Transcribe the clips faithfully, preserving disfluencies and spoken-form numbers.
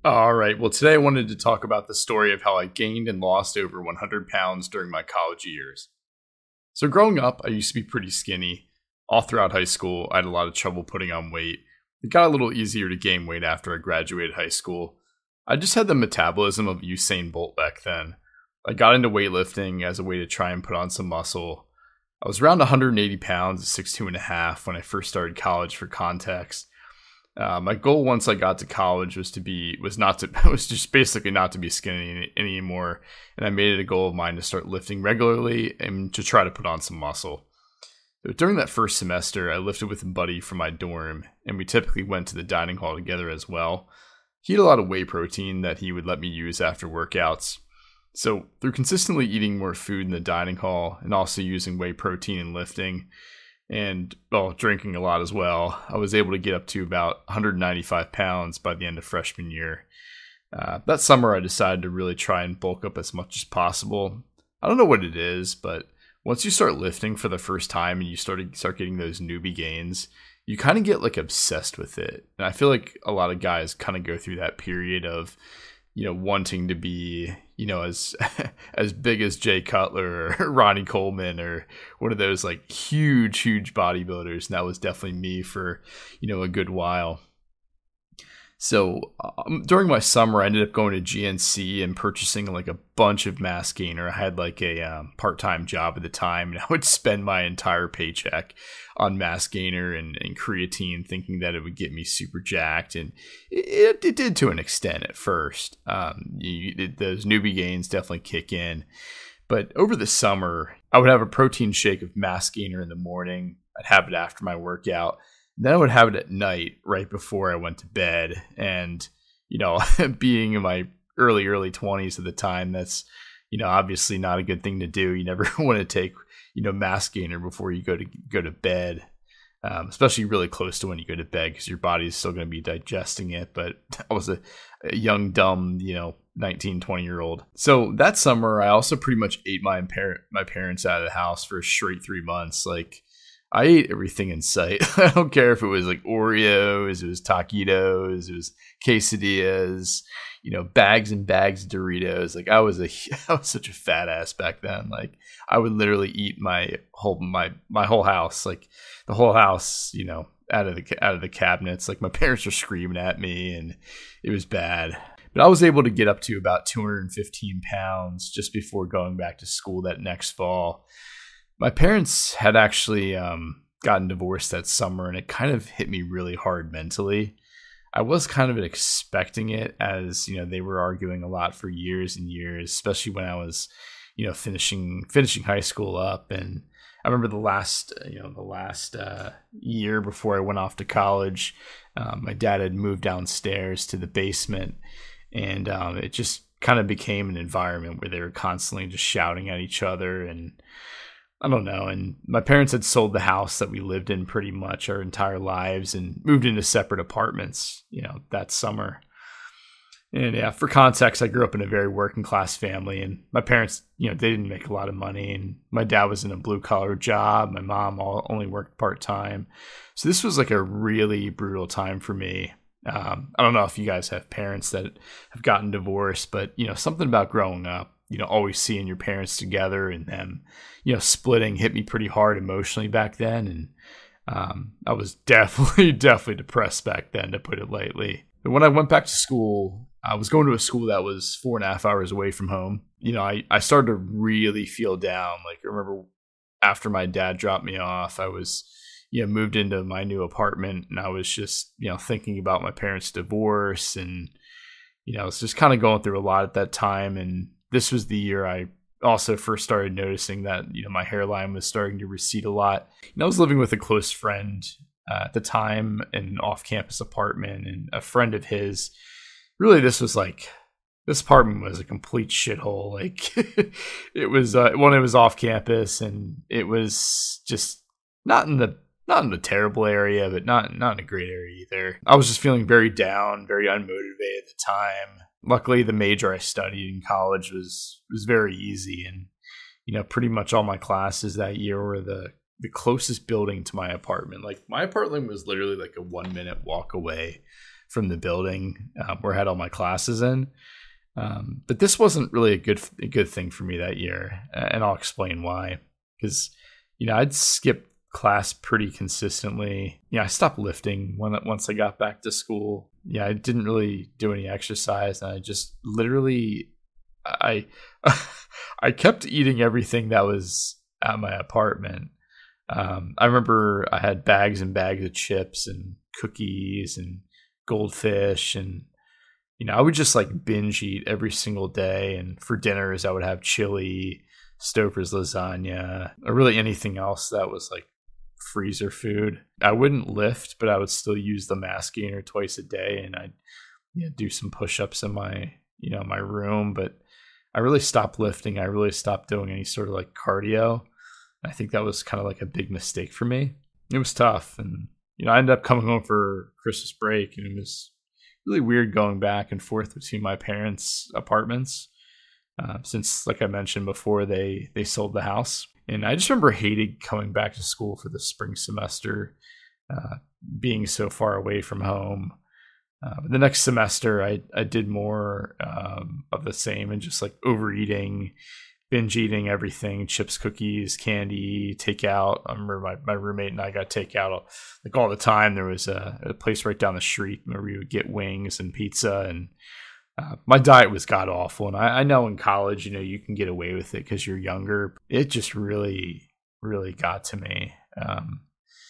All right. Well, today I wanted to talk about the story of how I gained and lost over one hundred pounds during my college years. So, growing up, I used to be pretty skinny. All throughout high school, I had a lot of trouble putting on weight. It got a little easier to gain weight after I graduated high school. I just had the metabolism of Usain Bolt back then. I got into weightlifting as a way to try and put on some muscle. I was around one hundred eighty pounds at six two and a half when I first started college, for context. Uh, my goal once I got to college was to be was not to was just basically not to be skinny any, anymore, and I made it a goal of mine to start lifting regularly and to try to put on some muscle. So during that first semester, I lifted with a buddy from my dorm, and we typically went to the dining hall together as well. He had a lot of whey protein that he would let me use after workouts. So through consistently eating more food in the dining hall and also using whey protein and lifting, and well, drinking a lot as well, I was able to get up to about one hundred ninety-five pounds by the end of freshman year. Uh, that summer, I decided to really try and bulk up as much as possible. I don't know what it is, but once you start lifting for the first time and you start start getting those newbie gains, you kind of get like obsessed with it. And I feel like a lot of guys kind of go through that period of, you know, wanting to be, you know, as as big as Jay Cutler or Ronnie Coleman or one of those like huge, huge bodybuilders. And that was definitely me for, you know, a good while. So um, during my summer, I ended up going to G N C and purchasing like a bunch of Mass Gainer. I had like a um, part-time job at the time, and I would spend my entire paycheck on Mass Gainer and, and creatine, thinking that it would get me super jacked. And it, it did to an extent at first. Um, you, it, those newbie gains definitely kick in. But over the summer, I would have a protein shake of Mass Gainer in the morning. I'd have it after my workout. Then I would have it at night right before I went to bed. And, you know, being in my early, early twenties at the time, that's, you know, obviously not a good thing to do. You never want to take, you know, Mass Gainer before you go to go to bed, um, especially really close to when you go to bed, because your body is still going to be digesting it. But I was a, a young, dumb, you know, nineteen, twenty year old. So that summer, I also pretty much ate my, par- my parents out of the house for a straight three months. Like, I ate everything in sight. I don't care if it was like Oreos, it was taquitos, it was quesadillas, you know, bags and bags of Doritos. Like I was a, I was such a fat ass back then. Like I would literally eat my whole, my, my whole house, like the whole house, you know, out of the, out of the cabinets. Like my parents were screaming at me and it was bad. But I was able to get up to about two hundred fifteen pounds just before going back to school that next fall. My parents had actually um, gotten divorced that summer, and it kind of hit me really hard mentally. I was kind of expecting it, as, you know, they were arguing a lot for years and years, especially when I was, you know, finishing finishing high school up. And I remember the last, you know, the last uh, year before I went off to college, um, my dad had moved downstairs to the basement, and um, it just kind of became an environment where they were constantly just shouting at each other. And I don't know. And my parents had sold the house that we lived in pretty much our entire lives and moved into separate apartments, you know, that summer. And yeah, for context, I grew up in a very working class family, and my parents, you know, they didn't make a lot of money, and my dad was in a blue collar job. My mom all, only worked part time. So this was like a really brutal time for me. Um, I don't know if you guys have parents that have gotten divorced, but, you know, something about growing up, you know, always seeing your parents together and them, you know, splitting hit me pretty hard emotionally back then. And um, I was definitely, definitely depressed back then, to put it lightly. But when I went back to school, I was going to a school that was four and a half hours away from home. You know, I, I started to really feel down. Like, I remember after my dad dropped me off, I was, you know, moved into my new apartment, and I was just, you know, thinking about my parents' divorce. And, you know, I was just kind of going through a lot at that time. And this was the year I also first started noticing that, you know, my hairline was starting to recede a lot. And I was living with a close friend uh, at the time in an off-campus apartment, and a friend of his, really this was like, this apartment was a complete shithole. Like it was, uh, when it was off campus, and it was just not in the, not in the terrible area, but not, not in a great area either. I was just feeling very down, very unmotivated at the time. Luckily, the major I studied in college was was very easy, and, you know, pretty much all my classes that year were the the closest building to my apartment. Like, my apartment was literally like a one minute walk away from the building um, where I had all my classes in. Um, but this wasn't really a good a good thing for me that year, and I'll explain why. Because, you know, I'd skip class pretty consistently. Yeah, I stopped lifting when once I got back to school. Yeah, I didn't really do any exercise, and I just literally, I, I kept eating everything that was at my apartment. Um, I remember I had bags and bags of chips and cookies and goldfish, and you know, I would just like binge eat every single day. And for dinners, I would have chili, Stouffer's lasagna, or really anything else that was like freezer food. I wouldn't lift, but I would still use the mass gainer twice a day, and I'd you know, do some push-ups in my you know my room. But I really stopped lifting. I really stopped doing any sort of like cardio. I think that was kind of like a big mistake for me. It was tough, and you know I ended up coming home for Christmas break, and it was really weird going back and forth between my parents' apartments uh, since, like I mentioned before, they they sold the house. And I just remember hating coming back to school for the spring semester, uh, being so far away from home. Uh, the next semester, I I did more um, of the same and just like overeating, binge eating everything, chips, cookies, candy, takeout. I remember my, my roommate and I got takeout like all the time. There was a, a place right down the street where we would get wings and pizza, and uh, my diet was god awful. And I, I know in college, you know, you can get away with it because you're younger. It just really, really got to me. Um,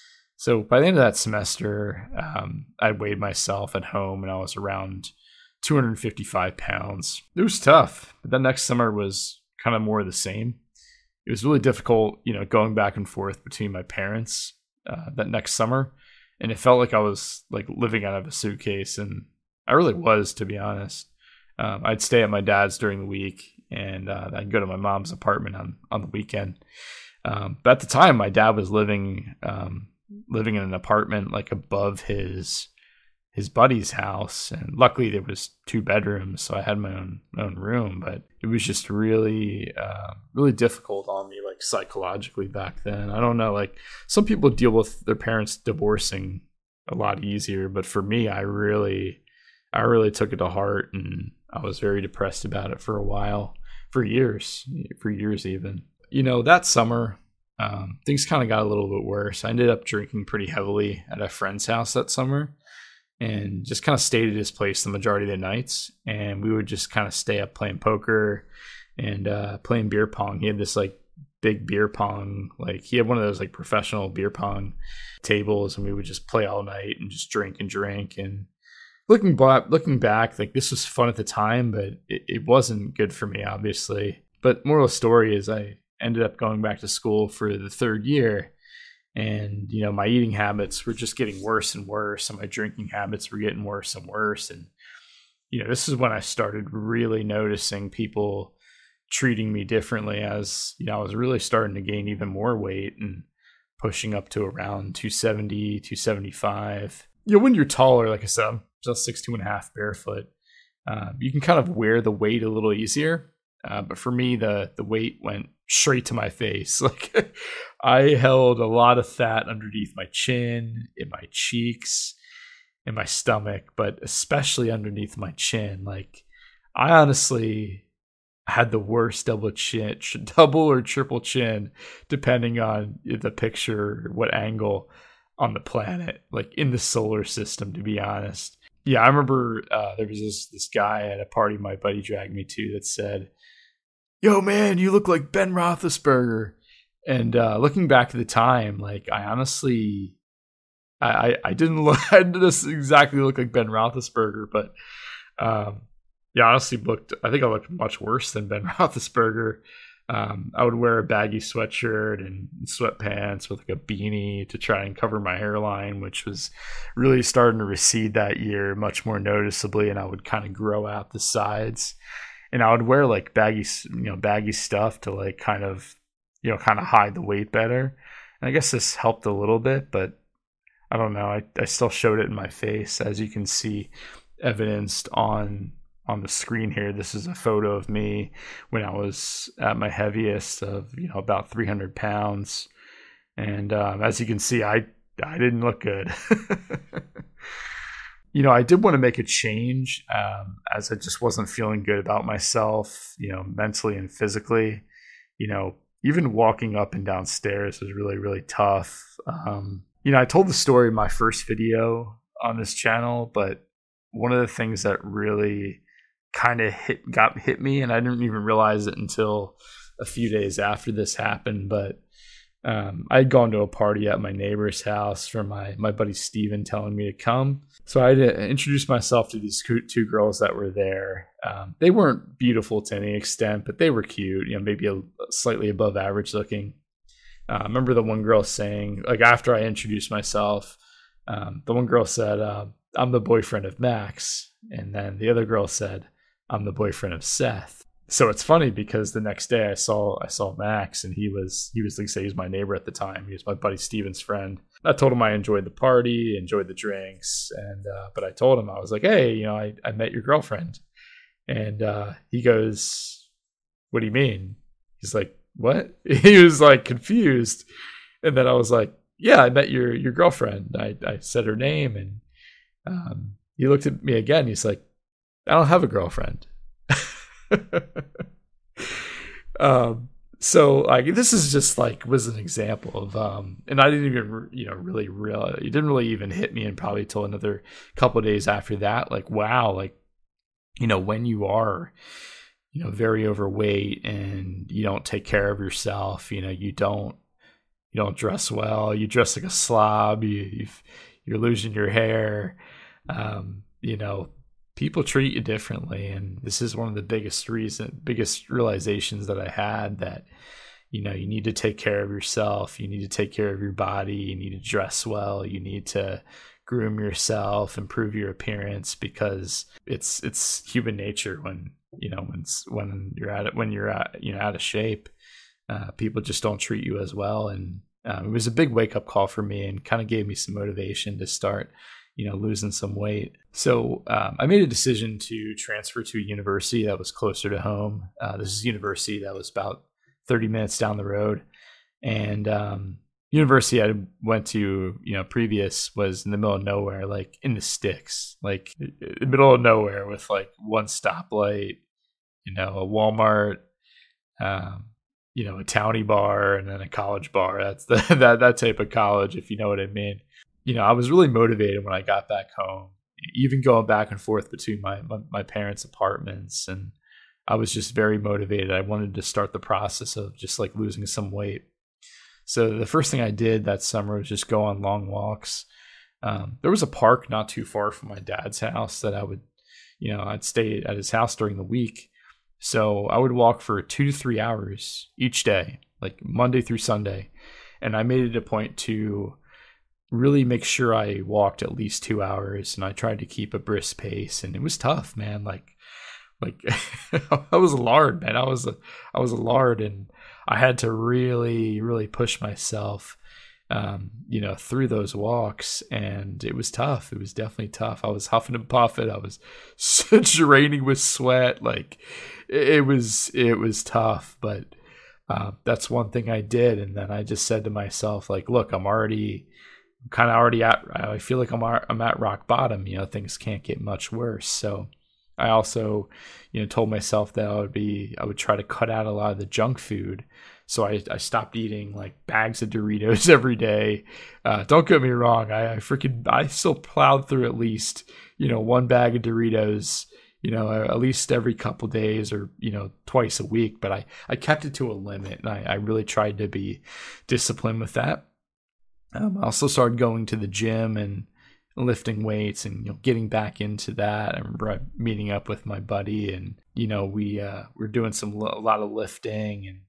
so by the end of that semester, um, I weighed myself at home, and I was around two hundred fifty-five pounds. It was tough, but that next summer was kind of more of the same. It was really difficult, you know, going back and forth between my parents uh, that next summer. And it felt like I was like living out of a suitcase. And I really was, to be honest. Um, I'd stay at my dad's during the week, and uh, I'd go to my mom's apartment on, on the weekend. Um, but at the time, my dad was living, um, living in an apartment like above his his buddy's house, and luckily there was two bedrooms, so I had my own my own room. But it was just really uh really difficult on me, like psychologically back then. I don't know, like some people deal with their parents divorcing a lot easier, but for me, I really I really took it to heart, and I was very depressed about it for a while, for years for years even. You know, that summer um things kind of got a little bit worse. I ended up drinking pretty heavily at a friend's house that summer, and just kind of stayed at his place the majority of the nights. And we would just kind of stay up playing poker and uh, playing beer pong. He had this like big beer pong, like he had one of those like professional beer pong tables, and we would just play all night and just drink and drink. And looking back, looking back, like this was fun at the time, but it, it wasn't good for me, obviously. But moral of the story is I ended up going back to school for the third year. And, you know, my eating habits were just getting worse and worse, and my drinking habits were getting worse and worse. And, you know, this is when I started really noticing people treating me differently, as, you know, I was really starting to gain even more weight and pushing up to around two seventy, two seventy-five. You know, when you're taller, like I said, I'm just six two and a half barefoot, uh, you can kind of wear the weight a little easier. Uh, but for me, the the weight went straight to my face. Like I held a lot of fat underneath my chin, in my cheeks, in my stomach, but especially underneath my chin. Like I honestly had the worst double chin, double or triple chin, depending on the picture, what angle on the planet, like in the solar system, to be honest. Yeah, I remember uh, there was this this guy at a party my buddy dragged me to that said, "Yo, man, you look like Ben Roethlisberger." And uh, looking back at the time, like I honestly, I, I, I didn't look, I didn't exactly look like Ben Roethlisberger, but um, yeah, I honestly looked, I think I looked much worse than Ben Roethlisberger. Um, I would wear a baggy sweatshirt and sweatpants with like a beanie to try and cover my hairline, which was really starting to recede that year much more noticeably, and I would kind of grow out the sides. And I would wear like baggy, you know, baggy stuff to like kind of, you know, kind of hide the weight better. And I guess this helped a little bit, but I don't know. I, I still showed it in my face, as you can see evidenced on on the screen here. This is a photo of me when I was at my heaviest of, you know, about three hundred pounds. And um, as you can see, I I didn't look good. You know, I did want to make a change um, as I just wasn't feeling good about myself, you know, mentally and physically. You know, even walking up and down stairs was really, really tough. Um, you know, I told the story in my first video on this channel, but one of the things that really kind of hit got hit me, and I didn't even realize it until a few days after this happened, but um, I had gone to a party at my neighbor's house for my my buddy Steven telling me to come. So I had to introduce myself to these two girls that were there. Um, they weren't beautiful to any extent, but they were cute, you know, maybe a, slightly above average looking. Uh, I remember the one girl saying, like after I introduced myself, um, the one girl said, uh, I'm the boyfriend of Max. And then the other girl said, I'm the boyfriend of Seth. So it's funny because the next day I saw I saw Max, and he was he was like say he was my neighbor at the time. He was my buddy Steven's friend. I told him I enjoyed the party, enjoyed the drinks, and uh, but I told him I was like, hey, you know, I, I met your girlfriend, and uh, he goes, what do you mean? He's like, what? He was like confused, and then I was like, yeah, I met your your girlfriend. I I said her name, and um, he looked at me again. He's like, I don't have a girlfriend. um so like this is just like was an example of um and I didn't even you know really real it didn't really even hit me and probably till another couple of days after that, like wow, like you know when you are you know very overweight and you don't take care of yourself, you know you don't you don't dress well, you dress like a slob, you you've, you're losing your hair, um you know people treat you differently. And this is one of the biggest reason, biggest realizations that I had, that, you know, you need to take care of yourself. You need to take care of your body. You need to dress well. You need to groom yourself, improve your appearance, because it's, it's human nature when, you know, when, when you're at it, when you're at, you know, out of shape, uh, people just don't treat you as well. And um, it was a big wake up call for me and kind of gave me some motivation to start, you know, losing some weight. So um, I made a decision to transfer to a university that was closer to home. Uh, this is a university that was about thirty minutes down the road. And um, university I went to, you know, previous was in the middle of nowhere, like in the sticks, like in the middle of nowhere with like one stoplight, you know, a Walmart, um, you know, a townie bar, and then a college bar. That's the, that, that type of college, if you know what I mean. You know, I was really motivated when I got back home, even going back and forth between my, my, my parents' apartments. And I was just very motivated. I wanted to start the process of just like losing some weight. So the first thing I did that summer was just go on long walks. Um, there was a park not too far from my dad's house that I would, you know, I'd stay at his house during the week. So I would walk for two to three hours each day, like Monday through Sunday. And I made it a point to really make sure I walked at least two hours, and I tried to keep a brisk pace. And it was tough, man. Like, like I was a lard, man. I was a, I was a lard, and I had to really, really push myself, um, you know, through those walks. And it was tough. It was definitely tough. I was huffing and puffing. I was draining with sweat. Like, it, it was, it was tough, but uh, that's one thing I did. And then I just said to myself, like, look, I'm already kind of already at, I feel like I'm, I'm at rock bottom, you know, things can't get much worse. So I also, you know, told myself that I would be, I would try to cut out a lot of the junk food. So I, I stopped eating like bags of Doritos every day. Uh, don't get me wrong. I, I freaking, I still plowed through at least, you know, one bag of Doritos, you know, at least every couple days, or, you know, twice a week. But I, I kept it to a limit, and I, I really tried to be disciplined with that. Um, I also started going to the gym and lifting weights, and, you know, getting back into that. I remember meeting up with my buddy, and, you know, we uh, were doing some a lot of lifting, and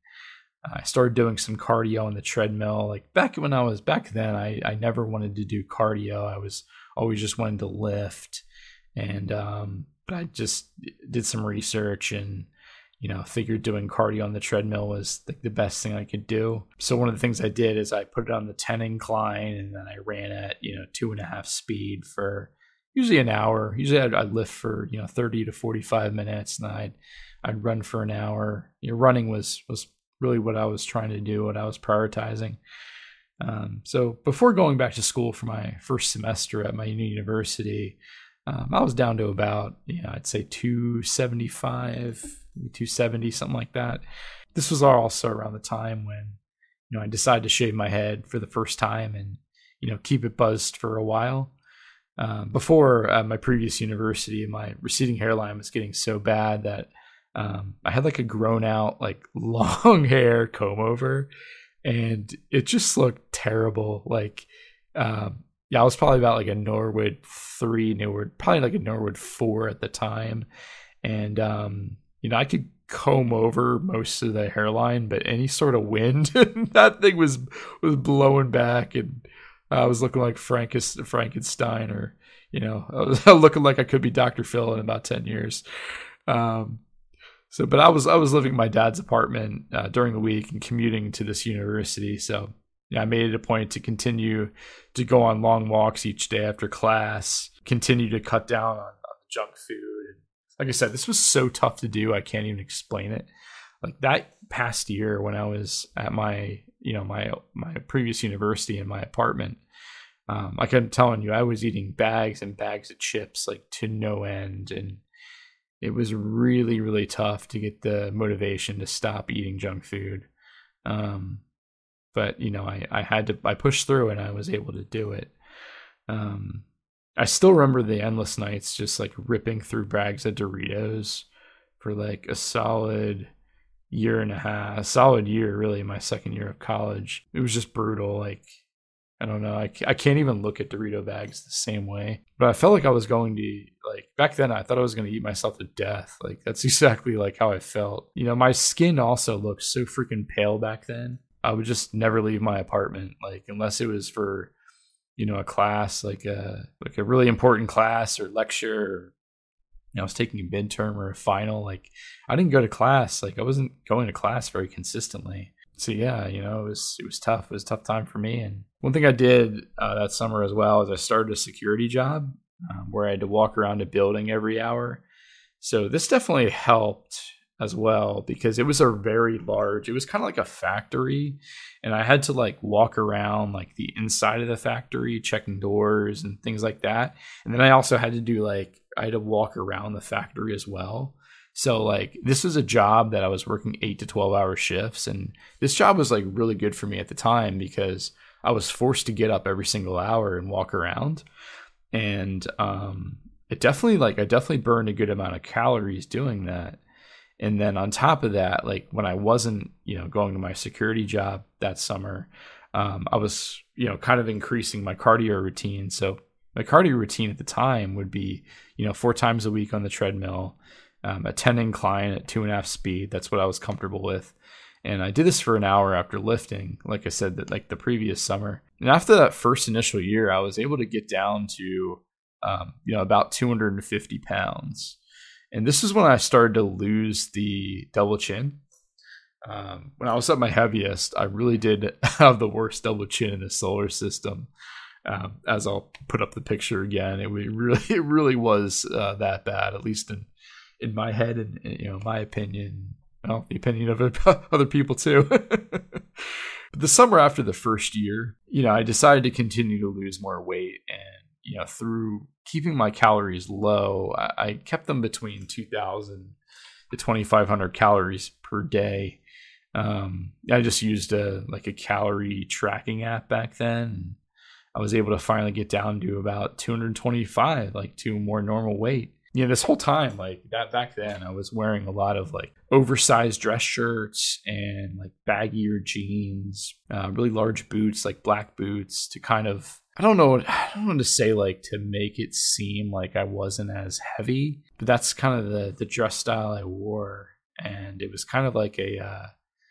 I started doing some cardio on the treadmill. Like back when I was back then, I, I never wanted to do cardio. I was always just wanted to lift, and um, but I just did some research and, you know, figured doing cardio on the treadmill was like the best thing I could do. So one of the things I did is I put it on the ten incline, and then I ran at, you know, two and a half speed for usually an hour. Usually I'd, I'd lift for, you know, thirty to forty-five minutes, and I'd, I'd run for an hour. You know, running was, was really what I was trying to do, what I was prioritizing. Um, so before going back to school for my first semester at my university, Um, I was down to about, you know, I'd say two seventy-five, two seventy, something like that. This was also around the time when, you know, I decided to shave my head for the first time and, you know, keep it buzzed for a while. Um, before uh, my previous university, my receding hairline was getting so bad that um, I had like a grown out, like long hair comb over, and it just looked terrible. Like, um, yeah, I was probably about like a Norwood three, Norwood, probably like a Norwood four at the time. And, um, you know, I could comb over most of the hairline, but any sort of wind, that thing was, was blowing back, and I was looking like Frankis, Frankenstein, or, you know, I was looking like I could be Doctor Phil in about ten years. Um, so, but I was, I was living in my dad's apartment uh, during the week and commuting to this university. So yeah, I made it a point to continue to go on long walks each day after class, continue to cut down on, on junk food. And like I said, this was so tough to do, I can't even explain it. Like that past year when I was at my, you know, my my previous university in my apartment, um, like I'm telling you, I was eating bags and bags of chips like to no end, and it was really, really tough to get the motivation to stop eating junk food. Um, but you know, I I had to I pushed through and I was able to do it. Um, I still remember the endless nights just like ripping through bags of Doritos for like a solid year and a half, a solid year, really, my second year of college. It was just brutal. Like, I don't know. I, I can't even look at Dorito bags the same way. But I felt like I was going to, like, back then I thought I was going to eat myself to death. Like, that's exactly like how I felt. You know, my skin also looked so freaking pale back then. I would just never leave my apartment, like, unless it was for, you know, a class, like a, like a really important class or lecture, or, you know, I was taking a midterm or a final. Like, I didn't go to class. Like, I wasn't going to class very consistently. So yeah, you know, it was it was tough. It was a tough time for me. And one thing I did uh, that summer as well is I started a security job um, where I had to walk around a building every hour. So this definitely helped as well, because it was a very large, it was kind of like a factory, and I had to like walk around like the inside of the factory, checking doors and things like that. And then I also had to do like, I had to walk around the factory as well. So like, this was a job that I was working eight to twelve hour shifts. And this job was like really good for me at the time because I was forced to get up every single hour and walk around. And um, it definitely like, I definitely burned a good amount of calories doing that. And then on top of that, like when I wasn't, you know, going to my security job that summer, um, I was, you know, kind of increasing my cardio routine. So my cardio routine at the time would be, you know, four times a week on the treadmill, um, a ten incline at two and a half speed. That's what I was comfortable with. And I did this for an hour after lifting, like I said, that like the previous summer. And after that first initial year, I was able to get down to, um, you know, about two hundred fifty pounds. And this is when I started to lose the double chin. Um, when I was at my heaviest, I really did have the worst double chin in the solar system. Um, as I'll put up the picture again, it really, it really was uh, that bad, at least in, in my head and, you know, my opinion. Well, the opinion of other people too. But the summer after the first year, you know, I decided to continue to lose more weight, and you know, through keeping my calories low, I, I kept them between two thousand to twenty-five hundred calories per day. Um, I just used a like a calorie tracking app back then. I was able to finally get down to about two hundred twenty-five, like to a more normal weight. You know, this whole time, like that back then, I was wearing a lot of like oversized dress shirts and like baggier jeans, uh, really large boots, like black boots, to kind of, I don't know, I don't want to say like to make it seem like I wasn't as heavy, but that's kind of the, the dress style I wore. And it was kind of like a, uh,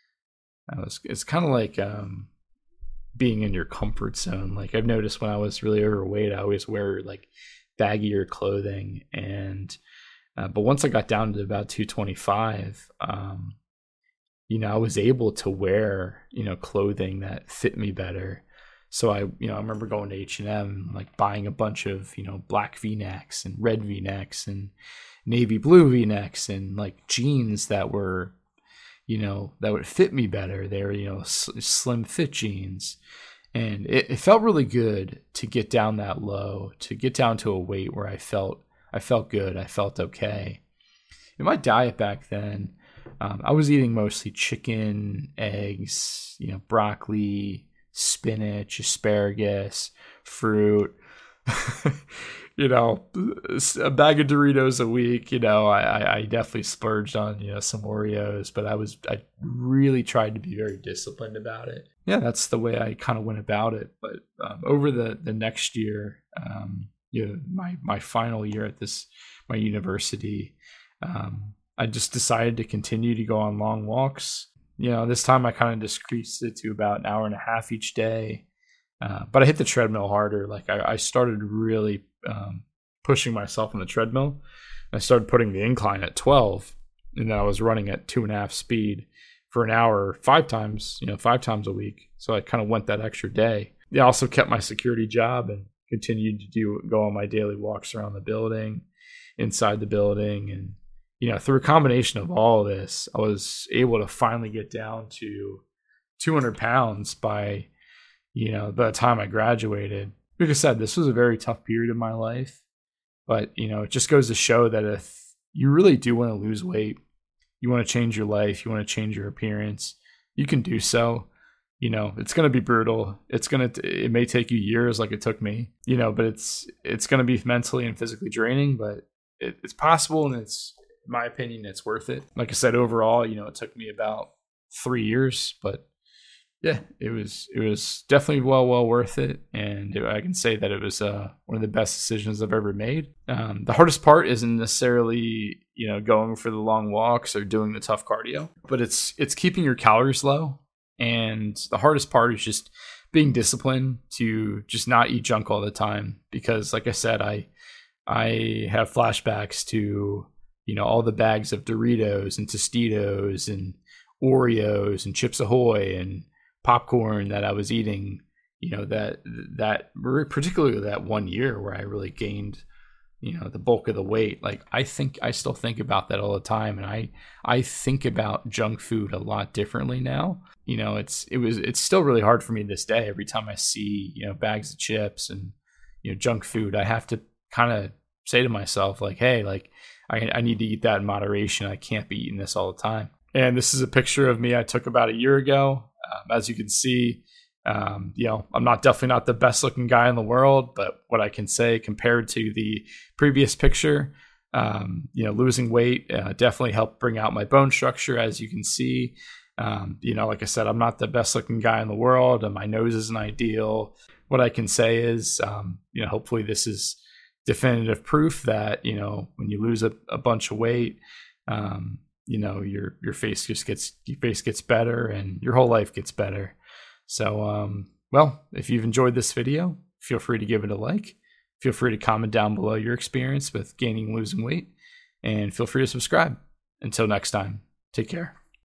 I was, it's kind of like um, being in your comfort zone. Like I've noticed when I was really overweight, I always wear like baggier clothing. And, uh, but once I got down to about two twenty-five, um, you know, I was able to wear, you know, clothing that fit me better. So I, you know, I remember going to H and M, like buying a bunch of, you know, black V-necks and red V-necks and navy blue V-necks and like jeans that were, you know, that would fit me better. They were, you know, s- slim fit jeans. And it, it felt really good to get down that low, to get down to a weight where I felt I felt good. I felt okay. In my diet back then, um, I was eating mostly chicken, eggs, you know, broccoli, spinach, asparagus, fruit. You know, a bag of Doritos a week. You know, I, I definitely splurged on, you know, some Oreos, but I was I really tried to be very disciplined about it. Yeah, that's the way I kind of went about it. But um, over the the next year, um, you know, my my final year at this my university, um, I just decided to continue to go on long walks. You know, this time I kind of decreased it to about an hour and a half each day. Uh, but I hit the treadmill harder. Like I, I started really um, pushing myself on the treadmill. I started putting the incline at twelve, and then I was running at two and a half speed for an hour, five times, you know, five times a week. So I kind of went that extra day. Yeah, I also kept my security job and continued to do go on my daily walks around the building, inside the building, and you know, through a combination of all of this, I was able to finally get down to two hundred pounds by, you know, by the time I graduated. Like I said, this was a very tough period of my life, but you know, it just goes to show that if you really do want to lose weight, you want to change your life, you want to change your appearance, you can do so. You know, it's going to be brutal. It's going to, it may take you years like it took me, you know, but it's, it's going to be mentally and physically draining, but it, it's possible. And it's, in my opinion, it's worth it. Like I said, overall, you know, it took me about three years, but yeah, it was it was definitely well well worth it, and it, I can say that it was uh, one of the best decisions I've ever made. Um, the hardest part isn't necessarily, you know, going for the long walks or doing the tough cardio, but it's it's keeping your calories low. And the hardest part is just being disciplined to just not eat junk all the time, because, like I said, I I have flashbacks to, you know, all the bags of Doritos and Tostitos and Oreos and Chips Ahoy and popcorn that I was eating, you know, that that particularly that one year where I really gained, you know, the bulk of the weight. Like I think I still think about that all the time, and I I think about junk food a lot differently now. You know, it's it was it's still really hard for me this day. Every time I see, you know, bags of chips and, you know, junk food, I have to kind of say to myself, like, hey, like I I need to eat that in moderation. I can't be eating this all the time. And this is a picture of me I took about a year ago. Um, as you can see, um, you know, I'm not definitely not the best looking guy in the world, but what I can say compared to the previous picture, um, you know, losing weight uh, definitely helped bring out my bone structure. As you can see, um, you know, like I said, I'm not the best looking guy in the world, and my nose isn't ideal. What I can say is, um, you know, hopefully this is definitive proof that, you know, when you lose a, a bunch of weight, um, you know, your your face just gets your face gets better, and your whole life gets better. So, um, well, if you've enjoyed this video, feel free to give it a like. Feel free to comment down below your experience with gaining and losing weight, and feel free to subscribe. Until next time, take care.